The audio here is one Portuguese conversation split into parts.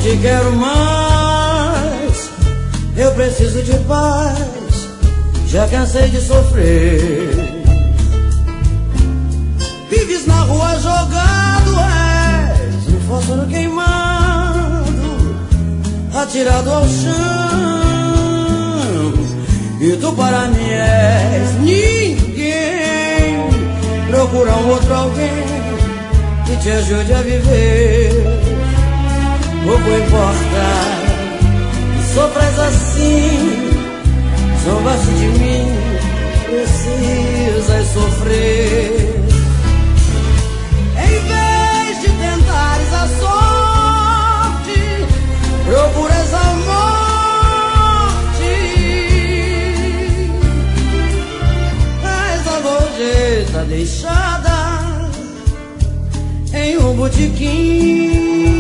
te quero mais, eu preciso de paz, já cansei de sofrer. Vives na rua jogado, és um fósforo queimado, atirado ao chão. E tu para mim és ninguém. Procura um outro alguém que te ajude a viver. Pouco importa que sofras assim, zombaste de mim, precisas sofrer. Em vez de tentares a sorte, procuras a morte. És a gorjeta deixada em um botequim.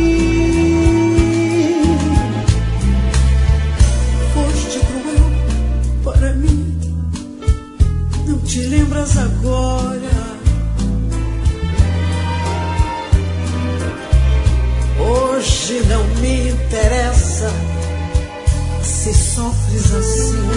Foste cruel para mim, não te lembras agora. Hoje não me interessa se sofres assim.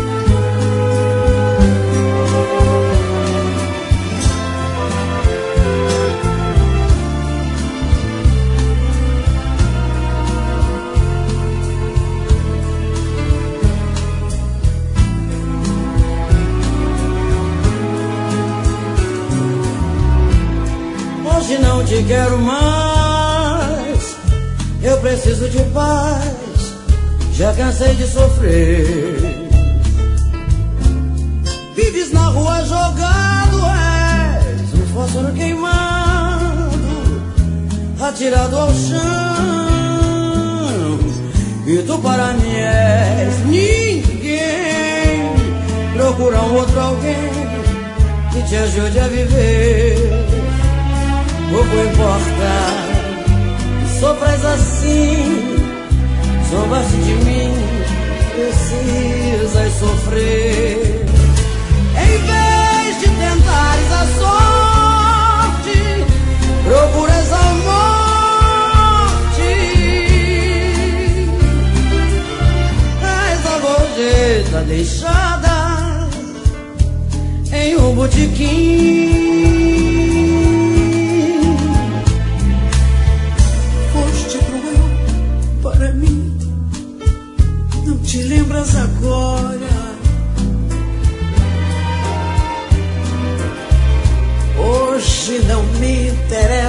Hoje não te quero mais, eu preciso de paz, já cansei de sofrer. Vives na rua jogado, és um fósforo queimado, atirado ao chão. E tu para mim és ninguém. Procura um outro alguém que te ajude a viver. Pouco importa que sofras assim, zombaste de mim, precisas sofrer. Em vez de tentares a sorte, procuras a morte. És a gorjeta deixada em um botequim. Para mim, não te lembras agora. Hoje não me interessa